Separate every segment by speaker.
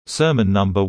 Speaker 1: Sermon number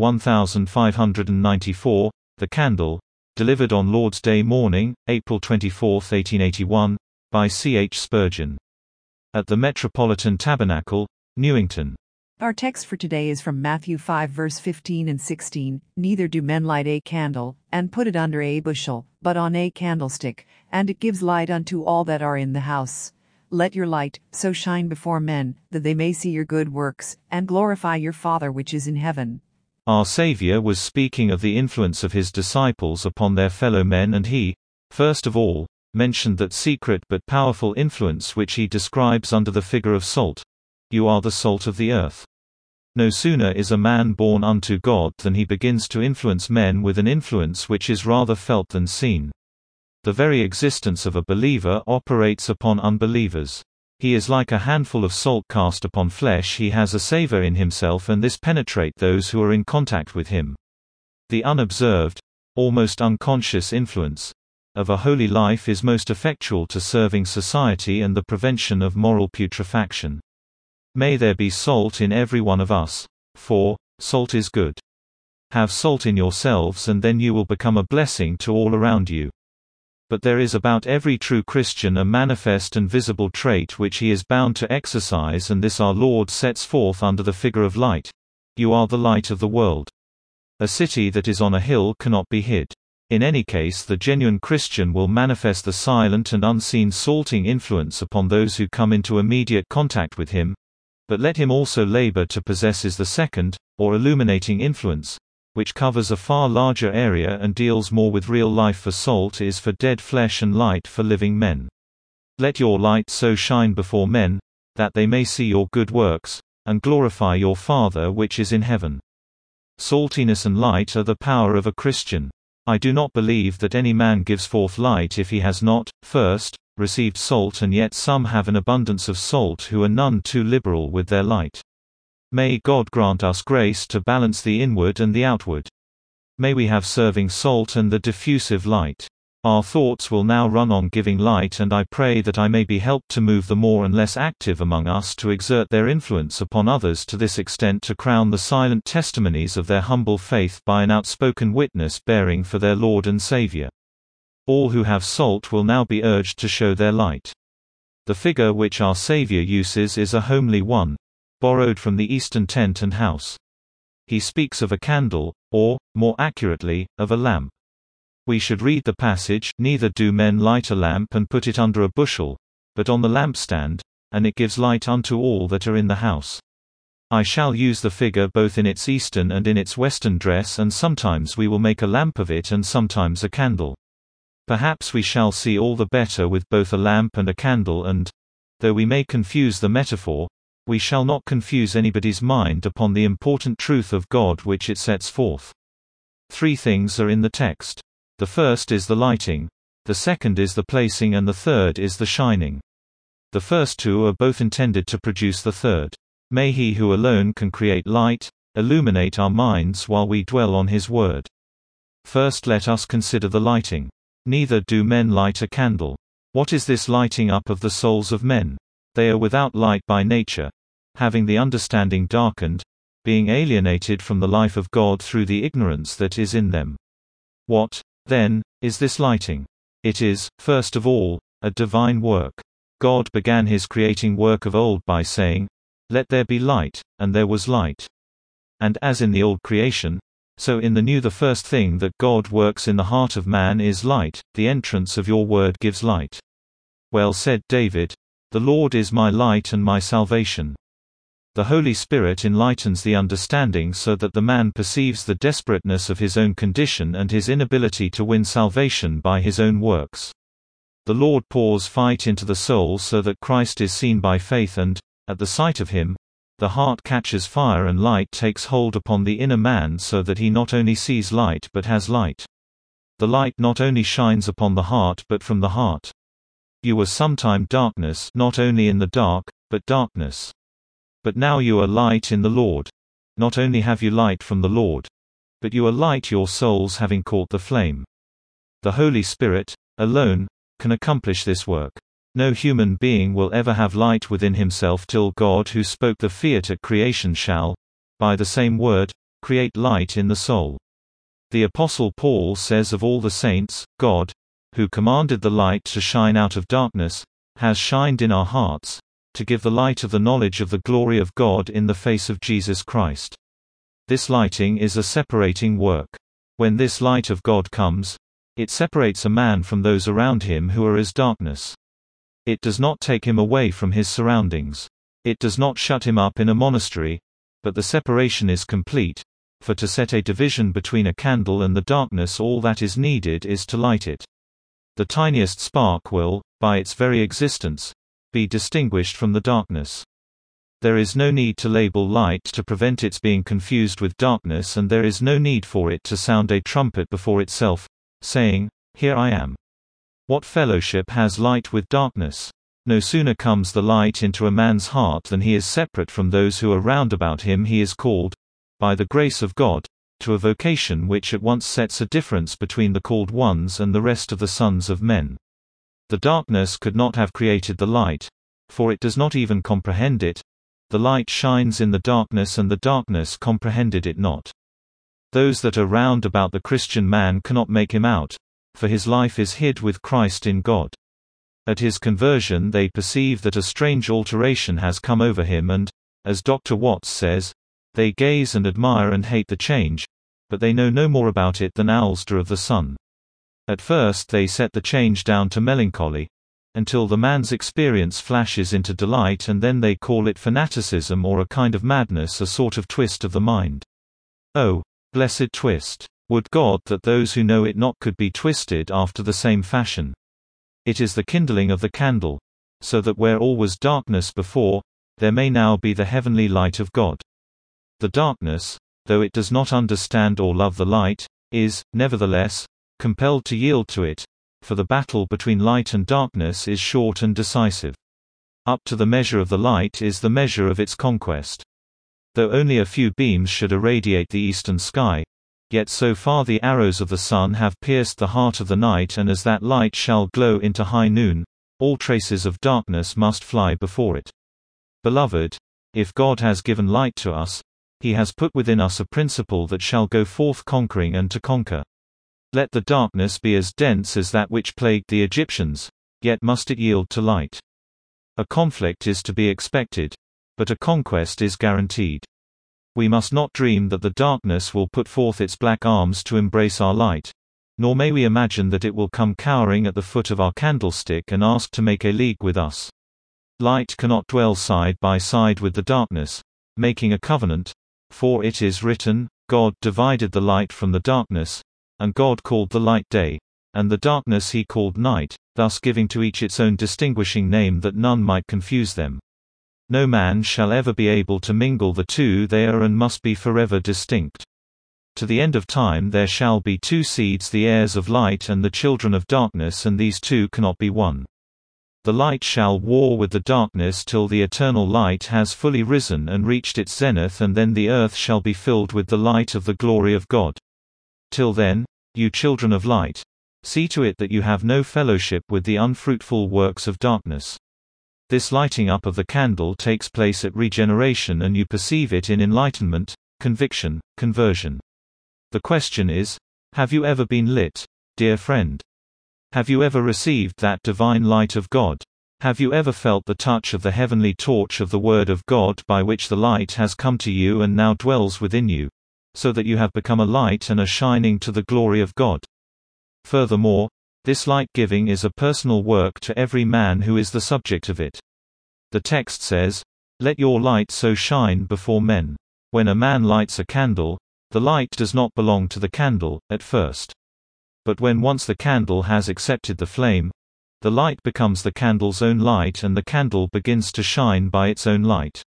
Speaker 1: 1594, The Candle, delivered on Lord's Day morning, April 24, 1881, by C. H. Spurgeon. At the Metropolitan Tabernacle, Newington.
Speaker 2: Our text for today is from Matthew 5 verse 15 and 16. Neither do men light a candle, and put it under a bushel, but on a candlestick, and it gives light unto all that are in the house. Let your light so shine before men, that they may see your good works, and glorify your Father which is in heaven.
Speaker 1: Our Savior was speaking of the influence of his disciples upon their fellow men, and he, first of all, mentioned that secret but powerful influence which he describes under the figure of salt. You are the salt of the earth. No sooner is a man born unto God than he begins to influence men with an influence which is rather felt than seen. The very existence of a believer operates upon unbelievers. He is like a handful of salt cast upon flesh. He has a savor in himself, and this penetrates those who are in contact with him. The unobserved, almost unconscious influence of a holy life is most effectual to serving society and the prevention of moral putrefaction. May there be salt in every one of us, for salt is good. Have salt in yourselves, and then you will become a blessing to all around you. But there is about every true Christian a manifest and visible trait which he is bound to exercise, and this our Lord sets forth under the figure of light. You are the light of the world. A city that is on a hill cannot be hid. In any case, the genuine Christian will manifest the silent and unseen salting influence upon those who come into immediate contact with him. But let him also labor to possess the second, or illuminating influence, which covers a far larger area and deals more with real life, for salt is for dead flesh and light for living men. Let your light so shine before men, that they may see your good works, and glorify your Father which is in heaven. Saltiness and light are the power of a Christian. I do not believe that any man gives forth light if he has not, first, received salt, and yet some have an abundance of salt who are none too liberal with their light. May God grant us grace to balance the inward and the outward. May we have serving salt and the diffusive light. Our thoughts will now run on giving light, and I pray that I may be helped to move the more and less active among us to exert their influence upon others to this extent, to crown the silent testimonies of their humble faith by an outspoken witness bearing for their Lord and Savior. All who have salt will now be urged to show their light. The figure which our Savior uses is a homely one, borrowed from the Eastern tent and house. He speaks of a candle, or, more accurately, of a lamp. We should read the passage, "Neither do men light a lamp and put it under a bushel, but on the lampstand, and it gives light unto all that are in the house." I shall use the figure both in its Eastern and in its Western dress, and sometimes we will make a lamp of it and sometimes a candle. Perhaps we shall see all the better with both a lamp and a candle, and, though we may confuse the metaphor, we shall not confuse anybody's mind upon the important truth of God which it sets forth. Three things are in the text. The first is the lighting, the second is the placing, and the third is the shining. The first two are both intended to produce the third. May He who alone can create light, illuminate our minds while we dwell on His word. First, let us consider the lighting. Neither do men light a candle. What is this lighting up of the souls of men? They are without light by nature, having the understanding darkened, being alienated from the life of God through the ignorance that is in them. What, then, is this lighting? It is, first of all, a divine work. God began His creating work of old by saying, "Let there be light," and there was light. And as in the old creation, so in the new the first thing that God works in the heart of man is light. The entrance of your word gives light. Well said David, "The Lord is my light and my salvation." The Holy Spirit enlightens the understanding so that the man perceives the desperateness of his own condition and his inability to win salvation by his own works. The Lord pours fight into the soul so that Christ is seen by faith, and, at the sight of Him, the heart catches fire and light takes hold upon the inner man so that he not only sees light but has light. The light not only shines upon the heart but from the heart. You were sometime darkness, not only in the dark, but darkness. But now you are light in the Lord. Not only have you light from the Lord, but you are light, your souls having caught the flame. The Holy Spirit, alone, can accomplish this work. No human being will ever have light within himself till God, who spoke the fiat at creation, shall, by the same word, create light in the soul. The Apostle Paul says of all the saints, God, who commanded the light to shine out of darkness, has shined in our hearts, to give the light of the knowledge of the glory of God in the face of Jesus Christ. This lighting is a separating work. When this light of God comes, it separates a man from those around him who are as darkness. It does not take him away from his surroundings. It does not shut him up in a monastery, but the separation is complete, for to set a division between a candle and the darkness, all that is needed is to light it. The tiniest spark will, by its very existence, be distinguished from the darkness. There is no need to label light to prevent its being confused with darkness, and there is no need for it to sound a trumpet before itself, saying, "Here I am." What fellowship has light with darkness? No sooner comes the light into a man's heart than he is separate from those who are round about him. He is called, by the grace of God, to a vocation which at once sets a difference between the called ones and the rest of the sons of men. The darkness could not have created the light, for it does not even comprehend it. The light shines in the darkness, and the darkness comprehended it not. Those that are round about the Christian man cannot make him out, for his life is hid with Christ in God. At his conversion they perceive that a strange alteration has come over him, and, as Dr. Watts says, they gaze and admire and hate the change, but they know no more about it than owls do of the sun. At first they set the change down to melancholy, until the man's experience flashes into delight, and then they call it fanaticism or a kind of madness, a sort of twist of the mind. Oh, blessed twist! Would God that those who know it not could be twisted after the same fashion. It is the kindling of the candle, so that where all was darkness before, there may now be the heavenly light of God. The darkness, though it does not understand or love the light, is, nevertheless, compelled to yield to it, for the battle between light and darkness is short and decisive. Up to the measure of the light is the measure of its conquest. Though only a few beams should irradiate the eastern sky, yet so far the arrows of the sun have pierced the heart of the night, and as that light shall glow into high noon, all traces of darkness must fly before it. Beloved, if God has given light to us, He has put within us a principle that shall go forth conquering and to conquer. Let the darkness be as dense as that which plagued the Egyptians, yet must it yield to light. A conflict is to be expected, but a conquest is guaranteed. We must not dream that the darkness will put forth its black arms to embrace our light, nor may we imagine that it will come cowering at the foot of our candlestick and ask to make a league with us. Light cannot dwell side by side with the darkness, making a covenant, for it is written, God divided the light from the darkness, and God called the light day, and the darkness He called night, thus giving to each its own distinguishing name, that none might confuse them. No man shall ever be able to mingle the two, they are and must be forever distinct. To the end of time there shall be two seeds, the heirs of light and the children of darkness, and these two cannot be one. The light shall war with the darkness till the eternal light has fully risen and reached its zenith, and then the earth shall be filled with the light of the glory of God. Till then, you children of light, see to it that you have no fellowship with the unfruitful works of darkness. This lighting up of the candle takes place at regeneration, and you perceive it in enlightenment, conviction, conversion. The question is, have you ever been lit, dear friend? Have you ever received that divine light of God? Have you ever felt the touch of the heavenly torch of the Word of God, by which the light has come to you and now dwells within you, so that you have become a light and are shining to the glory of God? Furthermore, this light-giving is a personal work to every man who is the subject of it. The text says, "Let your light so shine before men." When a man lights a candle, the light does not belong to the candle, at first. But when once the candle has accepted the flame, the light becomes the candle's own light, and the candle begins to shine by its own light.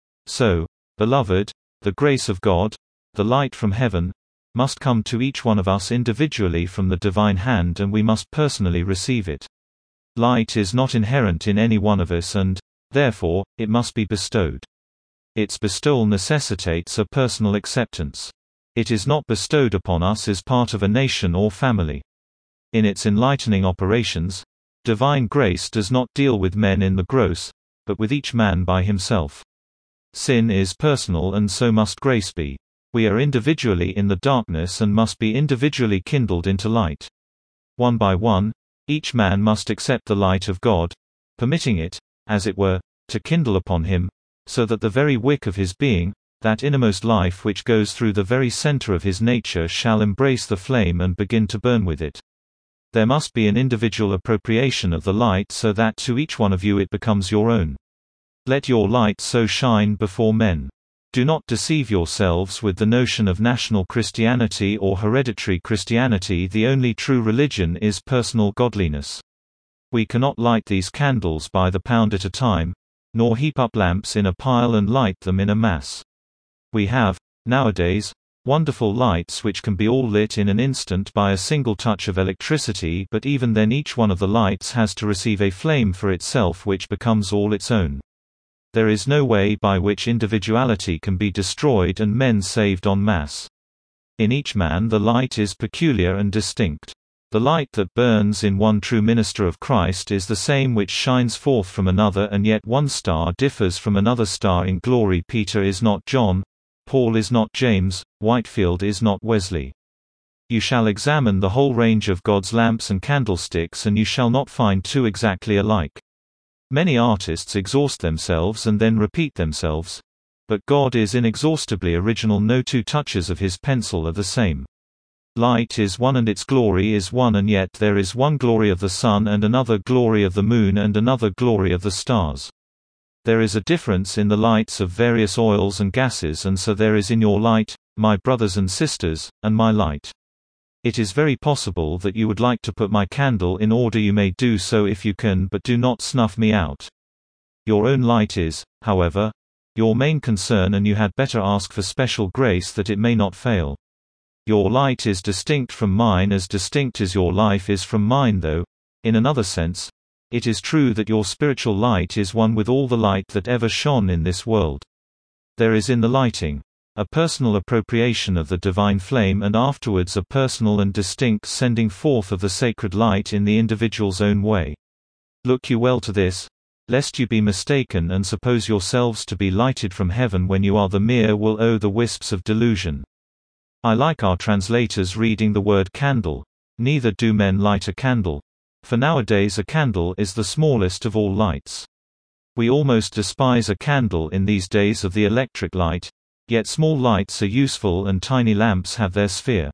Speaker 1: So, beloved, the grace of God, the light from heaven, must come to each one of us individually from the divine hand, and we must personally receive it. Light is not inherent in any one of us, and, therefore, it must be bestowed. Its bestowal necessitates a personal acceptance. It is not bestowed upon us as part of a nation or family. In its enlightening operations, divine grace does not deal with men in the gross, but with each man by himself. Sin is personal, and so must grace be. We are individually in the darkness and must be individually kindled into light. One by one, each man must accept the light of God, permitting it, as it were, to kindle upon him, so that the very wick of his being, that innermost life which goes through the very center of his nature, shall embrace the flame and begin to burn with it. There must be an individual appropriation of the light so that to each one of you it becomes your own. Let your light so shine before men. Do not deceive yourselves with the notion of national Christianity or hereditary Christianity. The only true religion is personal godliness. We cannot light these candles by the pound at a time, nor heap up lamps in a pile and light them in a mass. We have, nowadays, wonderful lights which can be all lit in an instant by a single touch of electricity, but even then each one of the lights has to receive a flame for itself which becomes all its own. There is no way by which individuality can be destroyed and men saved en masse. In each man the light is peculiar and distinct. The light that burns in one true minister of Christ is the same which shines forth from another, and yet one star differs from another star in glory. Peter is not John, Paul is not James, Whitefield is not Wesley. You shall examine the whole range of God's lamps and candlesticks, and you shall not find two exactly alike. Many artists exhaust themselves and then repeat themselves, but God is inexhaustibly original. No two touches of his pencil are the same. Light is one and its glory is one, and yet there is one glory of the sun and another glory of the moon and another glory of the stars. There is a difference in the lights of various oils and gases, and so there is in your light, my brothers and sisters, and my light. It is very possible that you would like to put my candle in order. You may do so if you can, but do not snuff me out. Your own light is, however, your main concern, and you had better ask for special grace that it may not fail. Your light is distinct from mine, as distinct as your life is from mine, though, in another sense, it is true that your spiritual light is one with all the light that ever shone in this world. There is in the lighting a personal appropriation of the divine flame, and afterwards a personal and distinct sending forth of the sacred light in the individual's own way. Look you well to this, lest you be mistaken and suppose yourselves to be lighted from heaven when you are the mere will-o' the wisps of delusion. I like our translators reading the word candle. Neither do men light a candle, for nowadays a candle is the smallest of all lights. We almost despise a candle in these days of the electric light, yet small lights are useful and tiny lamps have their sphere.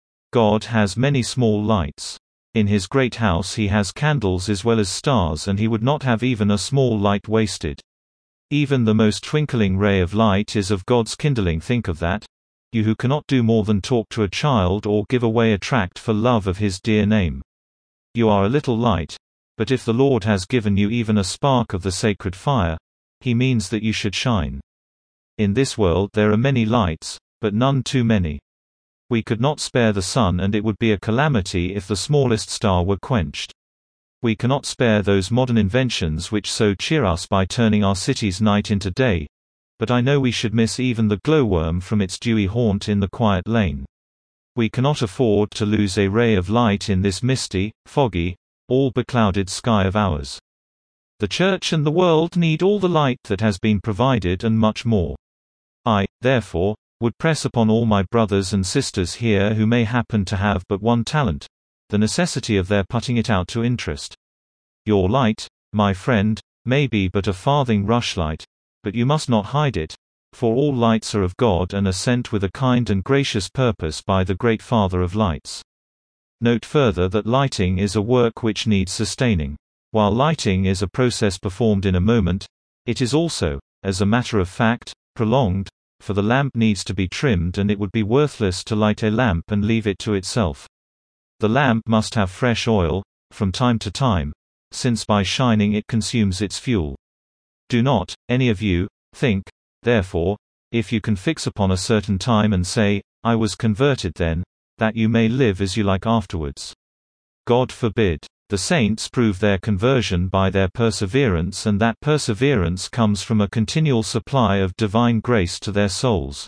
Speaker 1: God has many small lights. In his great house he has candles as well as stars, and he would not have even a small light wasted. Even the most twinkling ray of light is of God's kindling. Think of that. You who cannot do more than talk to a child or give away a tract for love of his dear name. You are a little light, but if the Lord has given you even a spark of the sacred fire, he means that you should shine. In this world there are many lights, but none too many. We could not spare the sun, and it would be a calamity if the smallest star were quenched. We cannot spare those modern inventions which so cheer us by turning our city's night into day, but I know we should miss even the glowworm from its dewy haunt in the quiet lane. We cannot afford to lose a ray of light in this misty, foggy, all-beclouded sky of ours. The Church and the world need all the light that has been provided and much more. I, therefore, would press upon all my brothers and sisters here who may happen to have but one talent, the necessity of their putting it out to interest. Your light, my friend, may be but a farthing rushlight, but you must not hide it, for all lights are of God and are sent with a kind and gracious purpose by the great Father of lights. Note further that lighting is a work which needs sustaining. While lighting is a process performed in a moment, it is also, as a matter of fact, prolonged, for the lamp needs to be trimmed, and it would be worthless to light a lamp and leave it to itself. The lamp must have fresh oil, from time to time, since by shining it consumes its fuel. Do not, any of you, think, therefore, if you can fix upon a certain time and say, I was converted then, that you may live as you like afterwards. God forbid. The saints prove their conversion by their perseverance, and that perseverance comes from a continual supply of divine grace to their souls.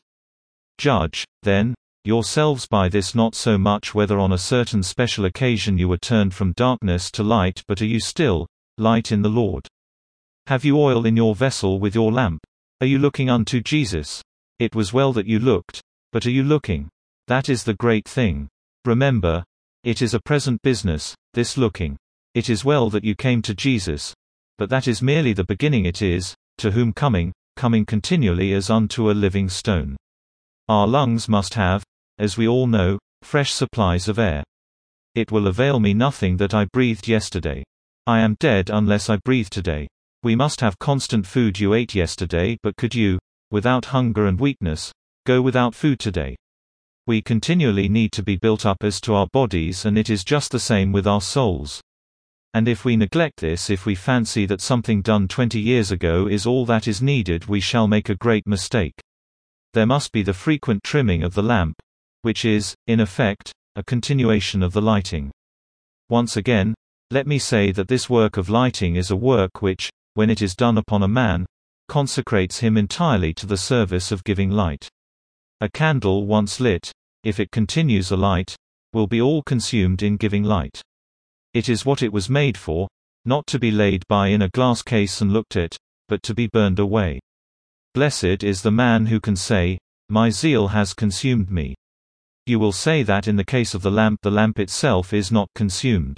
Speaker 1: Judge, then, yourselves by this, not so much whether on a certain special occasion you were turned from darkness to light, but are you still light in the Lord? Have you oil in your vessel with your lamp? Are you looking unto Jesus? It was well that you looked, But are you looking? That is the great thing. Remember, it is a present business, this looking. It is well that you came to Jesus. But that is merely the beginning. It is, to whom coming continually as unto a living stone. Our lungs must have, as we all know, fresh supplies of air. It will avail me nothing that I breathed yesterday. I am dead unless I breathe today. We must have constant food. You ate yesterday, but could you, without hunger and weakness, go without food today? We continually need to be built up as to our bodies, and it is just the same with our souls. And if we neglect this, if we fancy that something done 20 years ago is all that is needed, we shall make a great mistake. There must be the frequent trimming of the lamp, which is, in effect, a continuation of the lighting. Once again, let me say that this work of lighting is a work which, when it is done upon a man, consecrates him entirely to the service of giving light. A candle once lit, if it continues alight, will be all consumed in giving light. It is what it was made for, not to be laid by in a glass case and looked at, but to be burned away. Blessed is the man who can say, "My zeal has consumed me." You will say that in the case of the lamp itself is not consumed.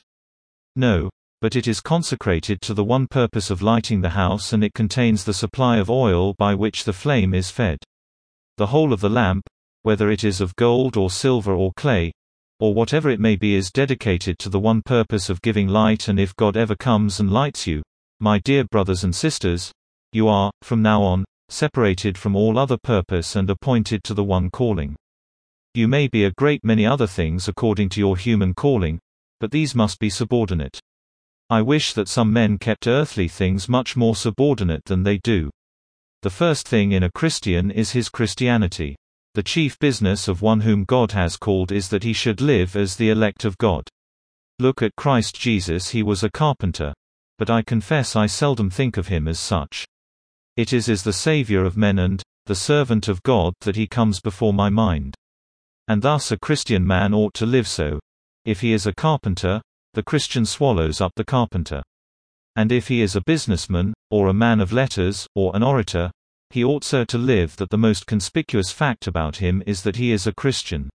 Speaker 1: No, but it is consecrated to the one purpose of lighting the house, and it contains the supply of oil by which the flame is fed. The whole of the lamp, whether it is of gold or silver or clay, or whatever it may be, is dedicated to the one purpose of giving light. And if God ever comes and lights you, my dear brothers and sisters, you are, from now on, separated from all other purpose and appointed to the one calling. You may be a great many other things according to your human calling, but these must be subordinate. I wish that some men kept earthly things much more subordinate than they do. The first thing in a Christian is his Christianity. The chief business of one whom God has called is that he should live as the elect of God. Look at Christ Jesus. He was a carpenter, but I confess I seldom think of him as such. It is as the Savior of men and the servant of God that he comes before my mind. And thus a Christian man ought to live so. If he is a carpenter, the Christian swallows up the carpenter. And if he is a businessman, or a man of letters, or an orator, he ought so to live that the most conspicuous fact about him is that he is a Christian.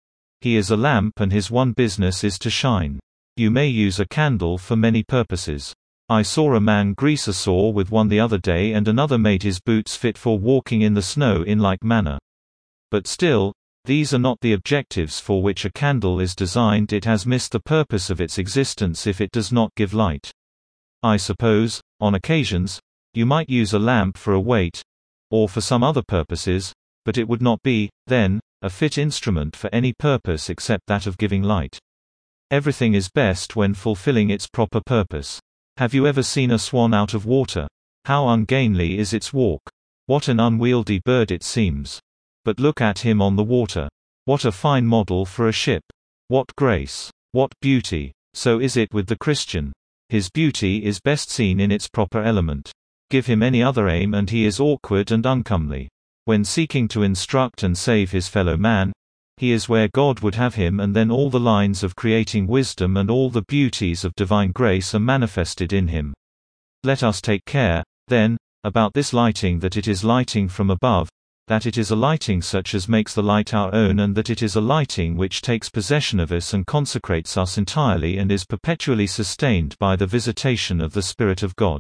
Speaker 1: He is a lamp, and his one business is to shine. You may use a candle for many purposes. I saw a man grease a saw with one the other day, and another made his boots fit for walking in the snow in like manner. But still, these are not the objectives for which a candle is designed. It has missed the purpose of its existence if it does not give light. I suppose, on occasions, you might use a lamp for a weight, or for some other purposes, but it would not be, then, a fit instrument for any purpose except that of giving light. Everything is best when fulfilling its proper purpose. Have you ever seen a swan out of water? How ungainly is its walk! What an unwieldy bird it seems! But look at him on the water. What a fine model for a ship! What grace! What beauty! So is it with the Christian. His beauty is best seen in its proper element. Give him any other aim and he is awkward and uncomely. When seeking to instruct and save his fellow man, he is where God would have him, and then all the lines of creating wisdom and all the beauties of divine grace are manifested in him. Let us take care, then, about this lighting, that it is lighting from above, that it is a lighting such as makes the light our own, and that it is a lighting which takes possession of us and consecrates us entirely and is perpetually sustained by the visitation of the Spirit of God.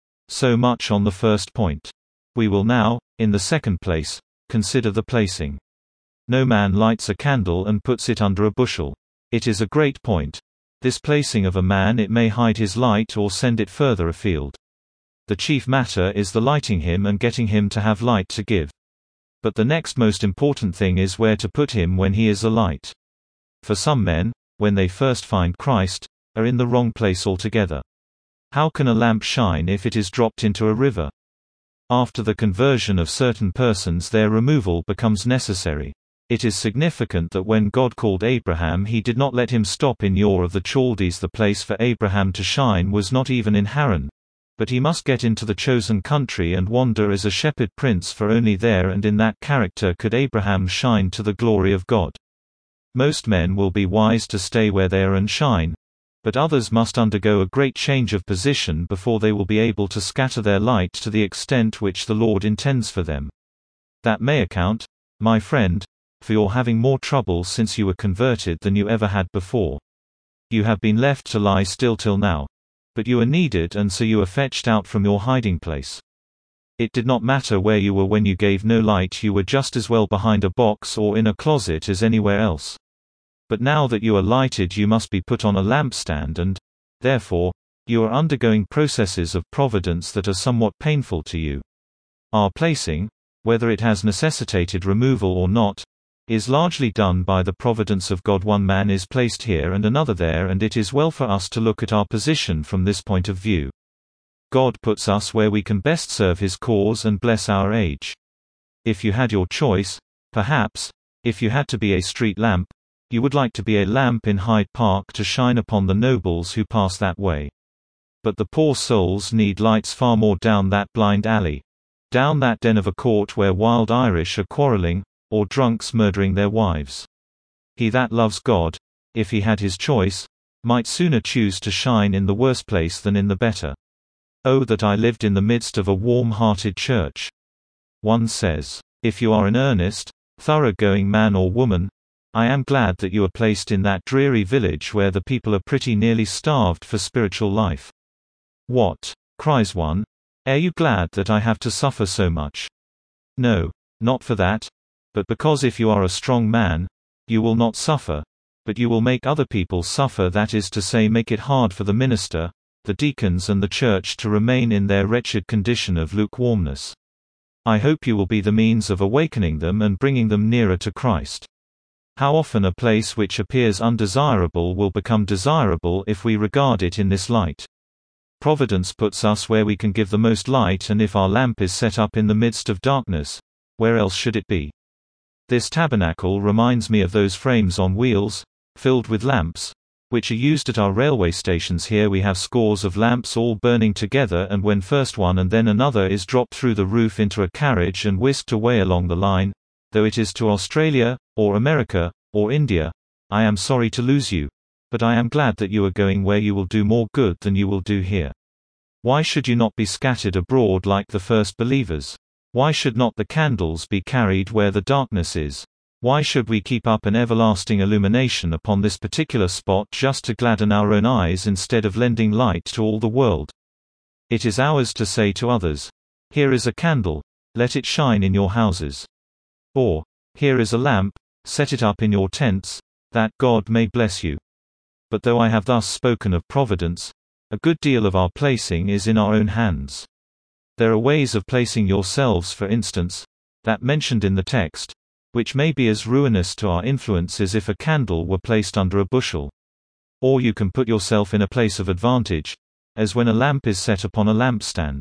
Speaker 1: So much on the first point. We will now, in the second place, consider the placing. No man lights a candle and puts it under a bushel. It is a great point. This placing of a man, it may hide his light or send it further afield. The chief matter is the lighting him and getting him to have light to give. But the next most important thing is where to put him when he is a light. For some men, when they first find Christ, are in the wrong place altogether. How can a lamp shine if it is dropped into a river? After the conversion of certain persons, their removal becomes necessary. It is significant that when God called Abraham, he did not let him stop in Ur of the Chaldees. The place for Abraham to shine was not even in Haran, but he must get into the chosen country and wander as a shepherd prince, for only there and in that character could Abraham shine to the glory of God. Most men will be wise to stay where they are and shine, but others must undergo a great change of position before they will be able to scatter their light to the extent which the Lord intends for them. That may account, my friend, for you're having more trouble since you were converted than you ever had before. You have been left to lie still till now. But you are needed, and so you are fetched out from your hiding place. It did not matter where you were when you gave no light, you were just as well behind a box or in a closet as anywhere else. But now that you are lighted, you must be put on a lampstand, and, therefore, you are undergoing processes of providence that are somewhat painful to you. Our placing, whether it has necessitated removal or not, is largely done by the providence of God. One man is placed here and another there, and it is well for us to look at our position from this point of view. God puts us where we can best serve His cause and bless our age. If you had your choice, perhaps, if you had to be a street lamp, you would like to be a lamp in Hyde Park to shine upon the nobles who pass that way. But the poor souls need lights far more down that blind alley, down that den of a court where wild Irish are quarreling, or drunks murdering their wives. He that loves God, if he had his choice, might sooner choose to shine in the worse place than in the better. Oh, that I lived in the midst of a warm-hearted church. One says, if you are an earnest, thorough-going man or woman, I am glad that you are placed in that dreary village where the people are pretty nearly starved for spiritual life. What? Cries one. Are you glad that I have to suffer so much? No, not for that. But because if you are a strong man, you will not suffer, but you will make other people suffer, that is to say, make it hard for the minister, the deacons and the church to remain in their wretched condition of lukewarmness. I hope you will be the means of awakening them and bringing them nearer to Christ. How often a place which appears undesirable will become desirable if we regard it in this light. Providence puts us where we can give the most light, and if our lamp is set up in the midst of darkness, where else should it be? This tabernacle reminds me of those frames on wheels, filled with lamps, which are used at our railway stations. Here we have scores of lamps all burning together, and when first one and then another is dropped through the roof into a carriage and whisked away along the line, though it is to Australia, or America, or India, I am sorry to lose you, but I am glad that you are going where you will do more good than you will do here. Why should you not be scattered abroad like the first believers? Why should not the candles be carried where the darkness is? Why should we keep up an everlasting illumination upon this particular spot just to gladden our own eyes instead of lending light to all the world? It is ours to say to others, here is a candle, let it shine in your houses. Or, here is a lamp, set it up in your tents, that God may bless you. But though I have thus spoken of providence, a good deal of our placing is in our own hands. There are ways of placing yourselves, for instance, that mentioned in the text, which may be as ruinous to our influence as if a candle were placed under a bushel. Or you can put yourself in a place of advantage, as when a lamp is set upon a lampstand.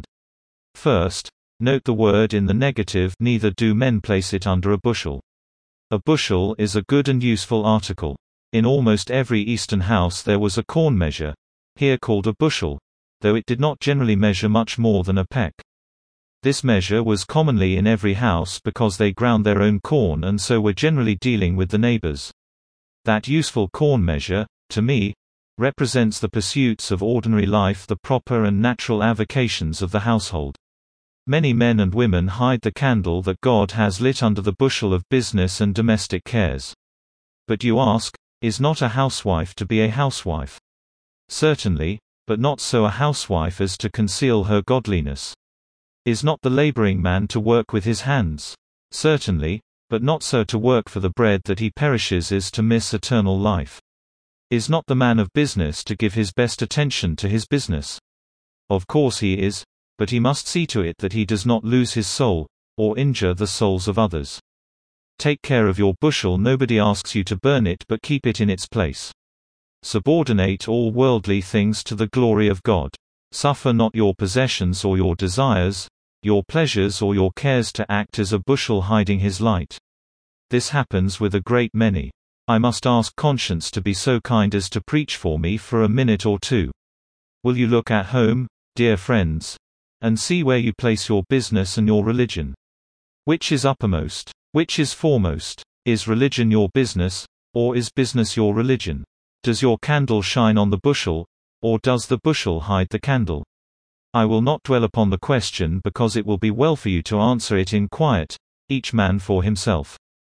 Speaker 1: First, note the word in the negative, neither do men place it under a bushel. A bushel is a good and useful article. In almost every Eastern house there was a corn measure, here called a bushel, though it did not generally measure much more than a peck. This measure was commonly in every house because they ground their own corn and so were generally dealing with the neighbors. That useful corn measure, to me, represents the pursuits of ordinary life, the proper and natural avocations of the household. Many men and women hide the candle that God has lit under the bushel of business and domestic cares. But you ask, is not a housewife to be a housewife? Certainly, but not so a housewife as to conceal her godliness. Is not the laboring man to work with his hands? Certainly, but not so to work for the bread that he perishes as to miss eternal life. Is not the man of business to give his best attention to his business? Of course he is, but he must see to it that he does not lose his soul, or injure the souls of others. Take care of your bushel. Nobody asks you to burn it, but keep it in its place. Subordinate all worldly things to the glory of God. Suffer not your possessions or your desires, your pleasures or your cares to act as a bushel hiding his light. This happens with a great many. I must ask conscience to be so kind as to preach for me for a minute or two. Will you look at home, dear friends, and see where you place your business and your religion? Which is uppermost? Which is foremost? Is religion your business, or is business your religion? Does your candle shine on the bushel, or does the bushel hide the candle? I will not dwell upon the question because it will be well for you to answer it in quiet, each man for himself.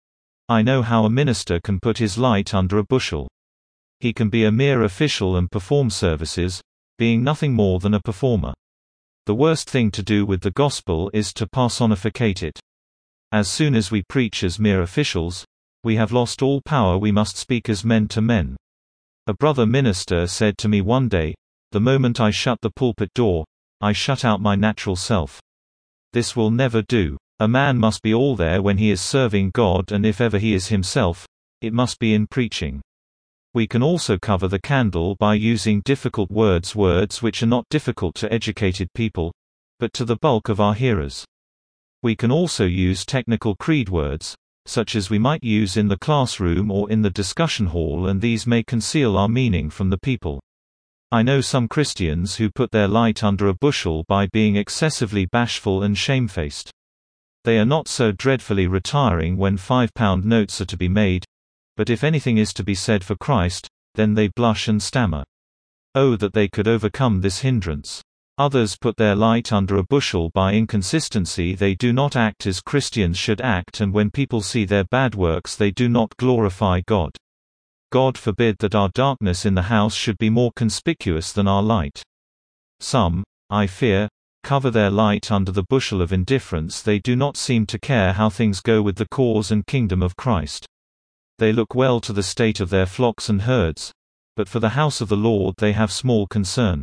Speaker 1: I know how a minister can put his light under a bushel. He can be a mere official and perform services, being nothing more than a performer. The worst thing to do with the gospel is to personificate it. As soon as we preach as mere officials, we have lost all power. We must speak as men to men. A brother minister said to me one day, "The moment I shut the pulpit door, I shut out my natural self. This will never do. A man must be all there when he is serving God, and if ever he is himself, it must be in preaching." We can also cover the candle by using difficult words which are not difficult to educated people, but to the bulk of our hearers. We can also use technical creed words, such as we might use in the classroom or in the discussion hall, and these may conceal our meaning from the people. I know some Christians who put their light under a bushel by being excessively bashful and shamefaced. They are not so dreadfully retiring when £5 notes are to be made, but if anything is to be said for Christ, then they blush and stammer. Oh, that they could overcome this hindrance. Others put their light under a bushel by inconsistency. They do not act as Christians should act, and when people see their bad works they do not glorify God. God forbid that our darkness in the house should be more conspicuous than our light. Some, I fear, cover their light under the bushel of indifference. They do not seem to care how things go with the cause and kingdom of Christ. They look well to the state of their flocks and herds, but for the house of the Lord they have small concern.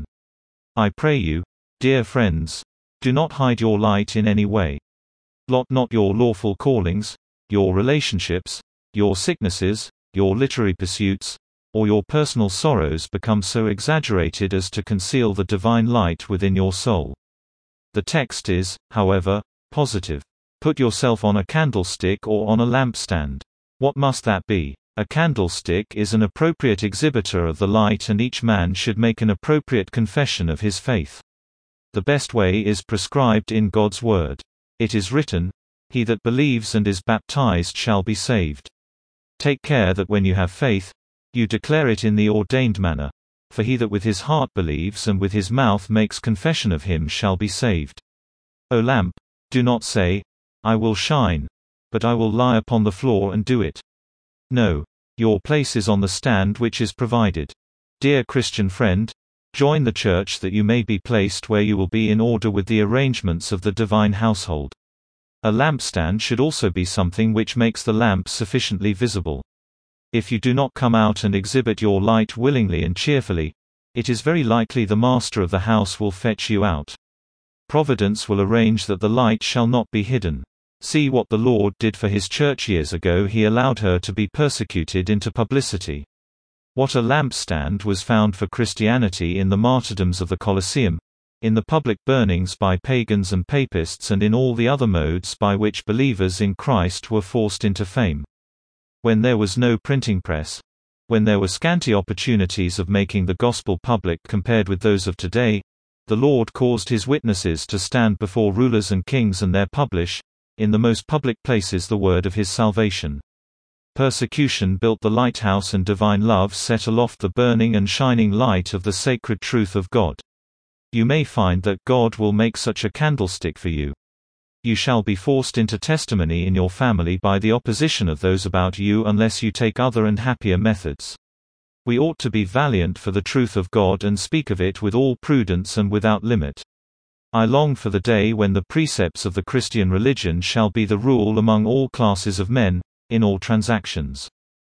Speaker 1: I pray you, dear friends, do not hide your light in any way. Let not your lawful callings, your relationships, your sicknesses, your literary pursuits, or your personal sorrows become so exaggerated as to conceal the divine light within your soul. The text is, however, positive. Put yourself on a candlestick or on a lampstand. What must that be? A candlestick is an appropriate exhibitor of the light, and each man should make an appropriate confession of his faith. The best way is prescribed in God's word. It is written, "He that believes and is baptized shall be saved." Take care that when you have faith, you declare it in the ordained manner. For he that with his heart believes and with his mouth makes confession of him shall be saved. O lamp, do not say, "I will shine," but "I will lie upon the floor and do it." No. Your place is on the stand which is provided. Dear Christian friend, join the church that you may be placed where you will be in order with the arrangements of the divine household. A lampstand should also be something which makes the lamp sufficiently visible. If you do not come out and exhibit your light willingly and cheerfully, it is very likely the master of the house will fetch you out. Providence will arrange that the light shall not be hidden. See what the Lord did for his church years ago. He allowed her to be persecuted into publicity. What a lampstand was found for Christianity in the martyrdoms of the Colosseum, in the public burnings by pagans and papists, and in all the other modes by which believers in Christ were forced into fame. When there was no printing press, when there were scanty opportunities of making the gospel public compared with those of today, the Lord caused his witnesses to stand before rulers and kings and there publish, in the most public places, the word of his salvation. Persecution built the lighthouse, and divine love set aloft the burning and shining light of the sacred truth of God. You may find that God will make such a candlestick for you. You shall be forced into testimony in your family by the opposition of those about you unless you take other and happier methods. We ought to be valiant for the truth of God and speak of it with all prudence and without limit. I long for the day when the precepts of the Christian religion shall be the rule among all classes of men, in all transactions.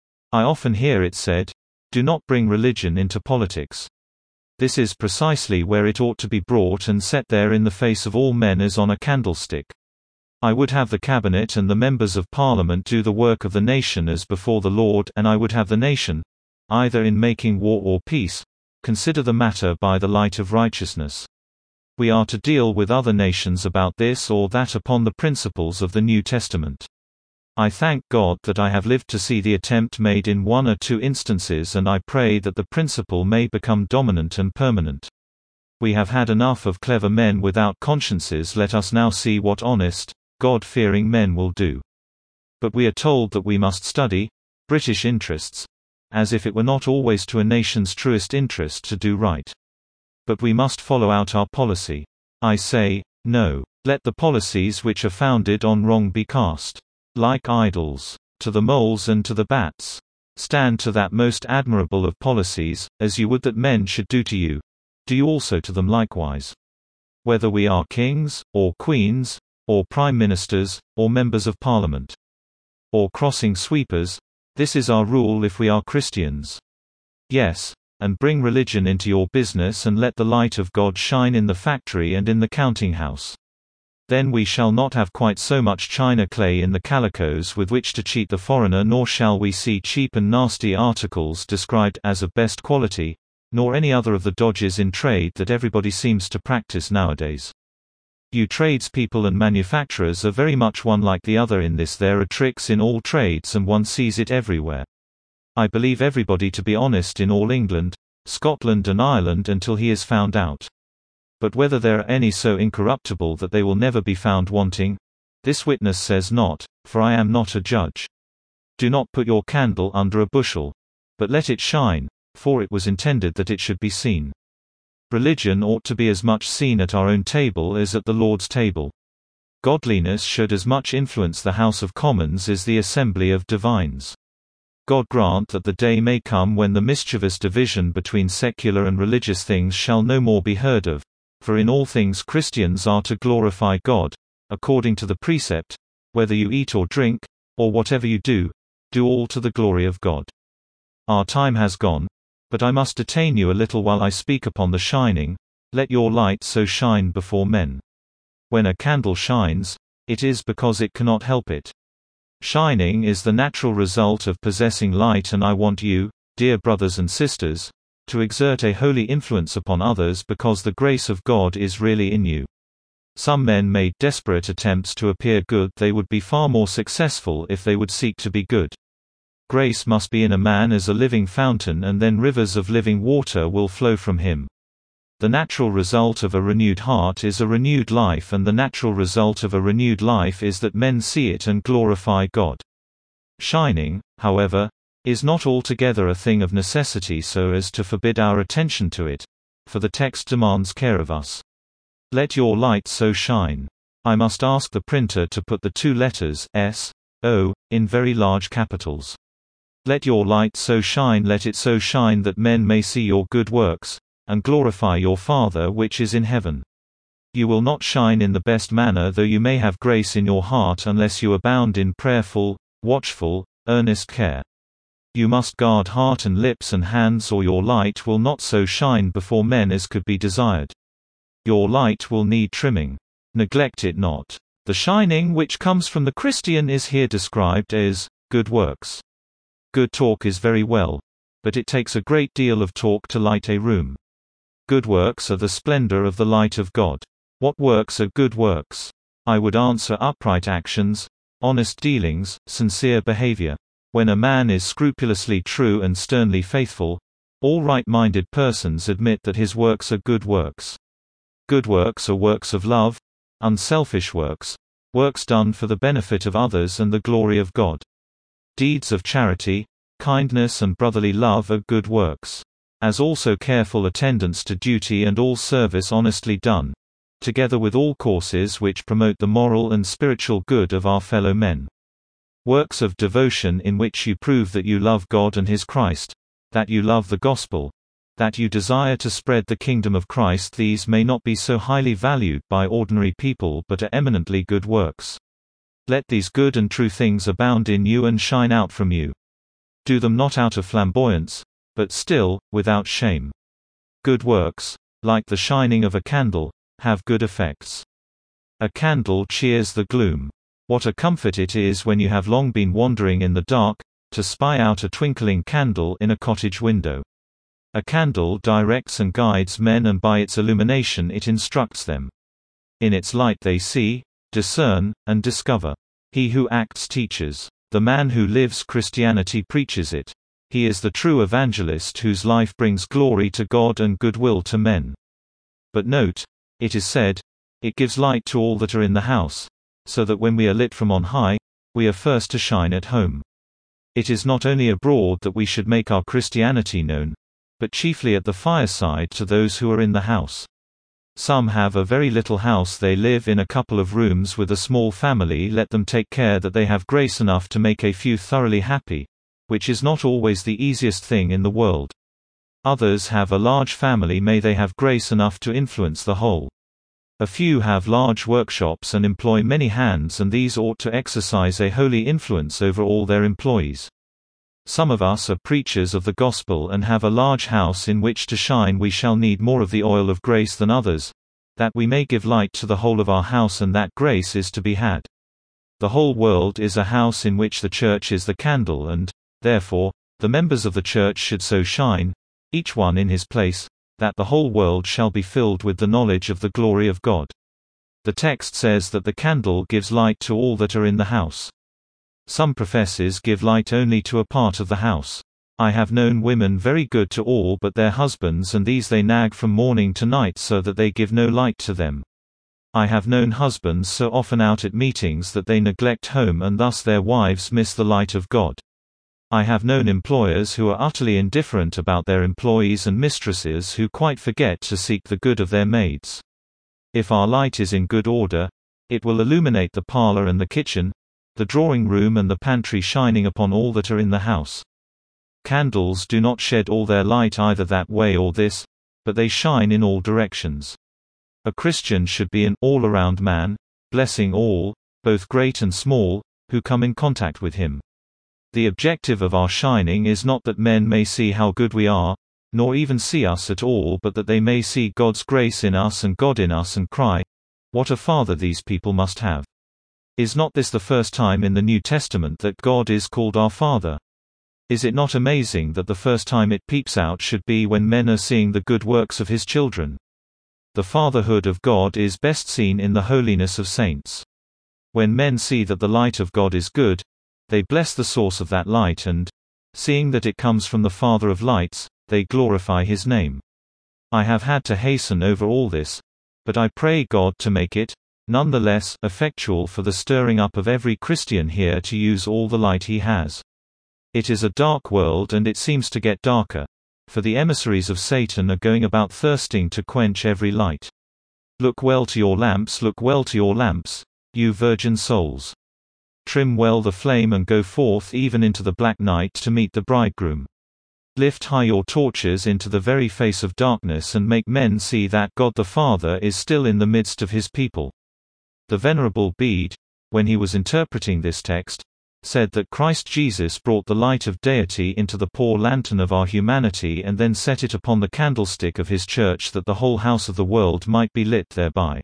Speaker 1: I often hear it said, "Do not bring religion into politics." This is precisely where it ought to be brought and set there in the face of all men as on a candlestick. I would have the cabinet and the members of parliament do the work of the nation as before the Lord, and I would have the nation, either in making war or peace, consider the matter by the light of righteousness. We are to deal with other nations about this or that upon the principles of the New Testament. I thank God that I have lived to see the attempt made in 1 or 2 instances, and I pray that the principle may become dominant and permanent. We have had enough of clever men without consciences. Let us now see what honest, God-fearing men will do. But we are told that we must study British interests, as if it were not always to a nation's truest interest to do right. But we must follow out our policy. I say, no. Let the policies which are founded on wrong be cast like idols. to the moles and to the bats. Stand to that most admirable of policies, as you would that men should do to you, do you also to them likewise. Whether we are kings, or queens, or prime ministers, or members of parliament, or crossing sweepers, this is our rule if we are Christians. Yes, and bring religion into your business and let the light of God shine in the factory and in the counting house. Then we shall not have quite so much china clay in the calicoes with which to cheat the foreigner, nor shall we see cheap and nasty articles described as of best quality, nor any other of the dodges in trade that everybody seems to practice nowadays. You tradespeople and manufacturers are very much one like the other in this. There are tricks in all trades and one sees it everywhere. I believe everybody to be honest in all England, Scotland and Ireland until he is found out. But whether there are any so incorruptible that they will never be found wanting, this witness says not, for I am not a judge. Do not put your candle under a bushel, but let it shine, for it was intended that it should be seen. Religion ought to be as much seen at our own table as at the Lord's table. Godliness should as much influence the House of Commons as the assembly of divines. God grant that the day may come when the mischievous division between secular and religious things shall no more be heard of, for in all things Christians are to glorify God, according to the precept, whether you eat or drink, or whatever you do, do all to the glory of God. Our time has gone, but I must detain you a little while I speak upon the shining. Let your light so shine before men. When a candle shines, it is because it cannot help it. Shining is the natural result of possessing light, and I want you, dear brothers and sisters, to exert a holy influence upon others because the grace of God is really in you. Some men made desperate attempts to appear good. They would be far more successful if they would seek to be good. Grace must be in a man as a living fountain, and then rivers of living water will flow from him. The natural result of a renewed heart is a renewed life, and the natural result of a renewed life is that men see it and glorify God. Shining, however, is not altogether a thing of necessity so as to forbid our attention to it, for the text demands care of us. Let your light so shine. I must ask the printer to put the two letters S-O in very large capitals. Let your light so shine, let it so shine that men may see your good works, and glorify your Father which is in heaven. You will not shine in the best manner though you may have grace in your heart unless you abound in prayerful, watchful, earnest care. You must guard heart and lips and hands, or your light will not so shine before men as could be desired. Your light will need trimming. Neglect it not. The shining which comes from the Christian is here described as good works. Good talk is very well, but it takes a great deal of talk to light a room. Good works are the splendor of the light of God. What works are good works? I would answer upright actions, honest dealings, sincere behavior. When a man is scrupulously true and sternly faithful, all right-minded persons admit that his works are good works. Good works are works of love, unselfish works, works done for the benefit of others and the glory of God. Deeds of charity, kindness and brotherly love are good works, as also careful attendance to duty and all service honestly done, together with all courses which promote the moral and spiritual good of our fellow men. Works of devotion in which you prove that you love God and His Christ, that you love the gospel, that you desire to spread the kingdom of Christ. These may not be so highly valued by ordinary people but are eminently good works. Let these good and true things abound in you and shine out from you. Do them not out of flamboyance, but still, without shame. Good works, like the shining of a candle, have good effects. A candle cheers the gloom. What a comfort it is when you have long been wandering in the dark, to spy out a twinkling candle in a cottage window. A candle directs and guides men, and by its illumination it instructs them. In its light they see, discern, and discover. He who acts teaches. The man who lives Christianity preaches it. He is the true evangelist whose life brings glory to God and goodwill to men. But note, it is said, it gives light to all that are in the house, so that when we are lit from on high, we are first to shine at home. It is not only abroad that we should make our Christianity known, but chiefly at the fireside to those who are in the house. Some have a very little house, they live in a couple of rooms with a small family, let them take care that they have grace enough to make a few thoroughly happy, which is not always the easiest thing in the world. Others have a large family, may they have grace enough to influence the whole. A few have large workshops and employ many hands, and these ought to exercise a holy influence over all their employees. Some of us are preachers of the gospel and have a large house in which to shine. We shall need more of the oil of grace than others, that we may give light to the whole of our house, and that grace is to be had. The whole world is a house in which the church is the candle, and, therefore, the members of the church should so shine, each one in his place, that the whole world shall be filled with the knowledge of the glory of God. The text says that the candle gives light to all that are in the house. Some professes give light only to a part of the house. I have known women very good to all but their husbands, and these they nag from morning to night so that they give no light to them. I have known husbands so often out at meetings that they neglect home, and thus their wives miss the light of God. I have known employers who are utterly indifferent about their employees, and mistresses who quite forget to seek the good of their maids. If our light is in good order, it will illuminate the parlor and the kitchen, the drawing room and the pantry, shining upon all that are in the house. Candles do not shed all their light either that way or this, but they shine in all directions. A Christian should be an all-around man, blessing all, both great and small, who come in contact with him. The objective of our shining is not that men may see how good we are, nor even see us at all, but that they may see God's grace in us and God in us and cry, "What a Father these people must have." Is not this the first time in the New Testament that God is called our Father? Is it not amazing that the first time it peeps out should be when men are seeing the good works of His children? The fatherhood of God is best seen in the holiness of saints. When men see that the light of God is good, they bless the source of that light, and, seeing that it comes from the Father of lights, they glorify His name. I have had to hasten over all this, but I pray God to make it, none the less, effectual for the stirring up of every Christian here to use all the light he has. It is a dark world, and it seems to get darker, for the emissaries of Satan are going about thirsting to quench every light. Look well to your lamps, look well to your lamps, you virgin souls. Trim well the flame and go forth even into the black night to meet the bridegroom. Lift high your torches into the very face of darkness, and make men see that God the Father is still in the midst of His people. The Venerable Bede, when he was interpreting this text, said that Christ Jesus brought the light of deity into the poor lantern of our humanity and then set it upon the candlestick of His church, that the whole house of the world might be lit thereby.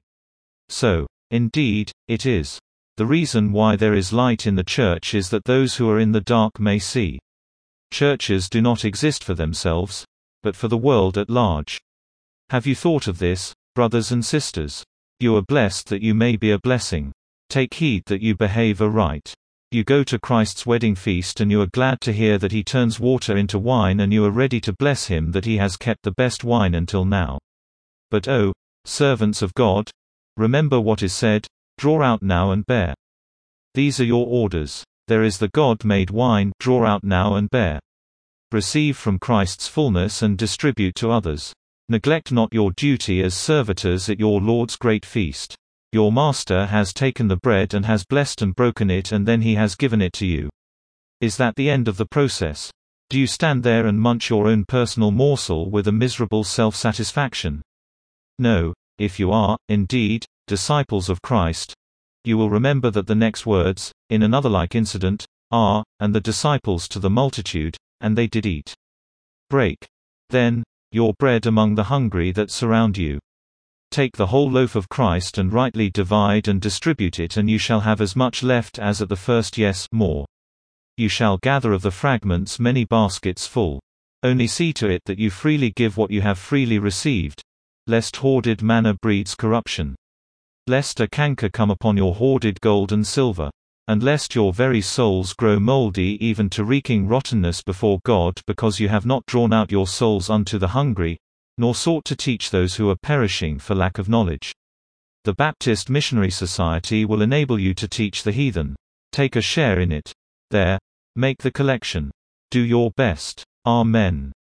Speaker 1: So, indeed, it is. The reason why there is light in the church is that those who are in the dark may see. Churches do not exist for themselves, but for the world at large. Have you thought of this, brothers and sisters? You are blessed that you may be a blessing. Take heed that you behave aright. You go to Christ's wedding feast, and you are glad to hear that He turns water into wine, and you are ready to bless Him that He has kept the best wine until now. But oh, servants of God, remember what is said, draw out now and bear. These are your orders. There is the God-made wine, draw out now and bear. Receive from Christ's fullness and distribute to others. Neglect not your duty as servitors at your Lord's great feast. Your master has taken the bread and has blessed and broken it, and then he has given it to you. Is that the end of the process? Do you stand there and munch your own personal morsel with a miserable self-satisfaction? No, if you are, indeed, disciples of Christ, you will remember that the next words, in another like incident, are, "And the disciples to the multitude, and they did eat. Break, then, your bread among the hungry that surround you. Take the whole loaf of Christ and rightly divide and distribute it, and you shall have as much left as at the first, yes, more. You shall gather of the fragments many baskets full. Only see to it that you freely give what you have freely received, lest hoarded manna breeds corruption. Lest a canker come upon your hoarded gold and silver. And lest your very souls grow mouldy even to reeking rottenness before God, because you have not drawn out your souls unto the hungry, nor sought to teach those who are perishing for lack of knowledge. The Baptist Missionary Society will enable you to teach the heathen. Take a share in it. There, make the collection. Do your best. Amen.